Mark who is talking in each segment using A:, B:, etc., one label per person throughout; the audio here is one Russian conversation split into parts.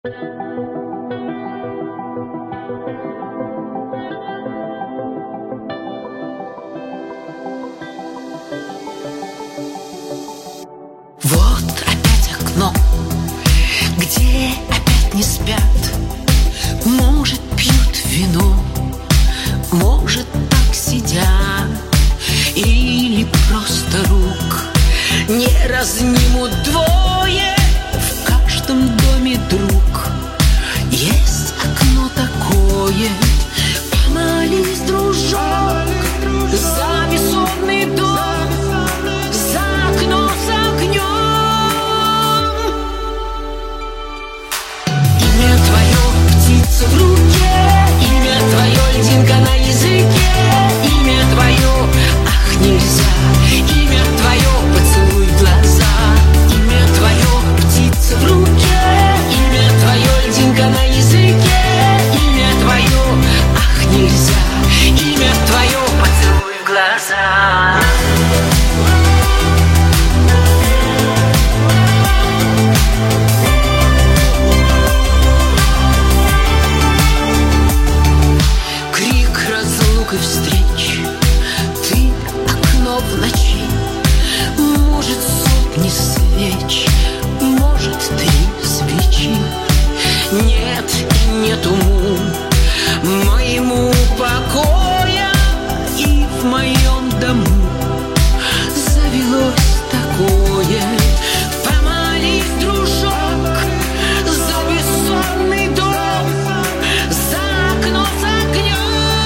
A: Вот опять окно, где опять не спят. Может, пьют вино, может, так сидят, или просто рук не разнимут двое. В каждом доме друг, есть окно такое. Помолись, дружок, за бессонный дом, за окно с огнем. Имя твое птица в руке, имя твое льдинка на языке, имя твое, ах, нельзя, имя твое поцелуй в глаза. Имя твое птица в руке, имя твое льдинка на языке, имя твое, ах, нельзя, имя твое поцелуй в глаза. Крик разлук и встреч, ты окно в ночи. Может, сотни свеч, может, 3 свечи. Нет и нет уму моему покоя, и в моем дому завелось такое. Помолись, дружок, за бессонный дом, за окно с огнем.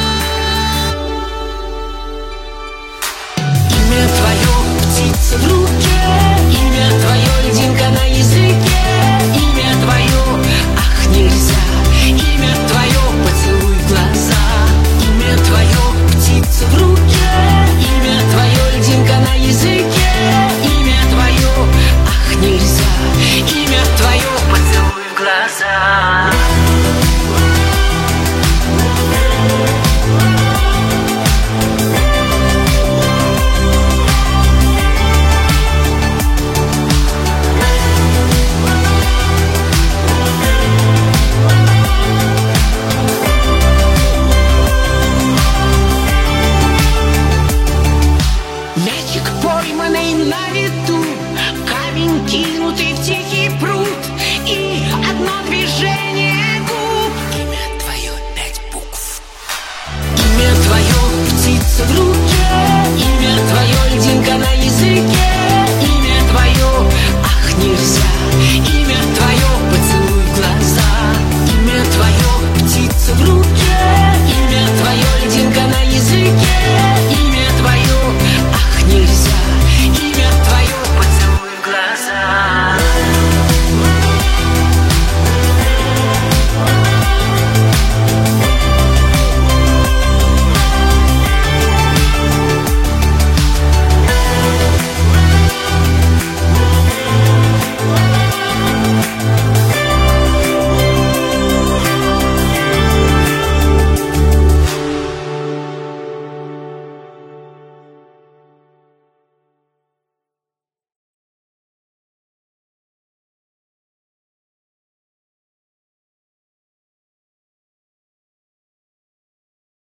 A: Имя твое птица в руке, имя твое льдинка на языке, имя твое, ах, нельзя, имя твое поцелуй в глаза. Имя твое птица в руке, имя твое льдинка на языке, имя твое, ах, нельзя, имя твое поцелуй в глаза. Мячик пойманный на виду, камень кинутый в тихий пруд, и одно движение губ. Имя твое 5 букв. Имя твое птица в руке, имя твое льдинка на языке, имя твое, ах, нельзя, имя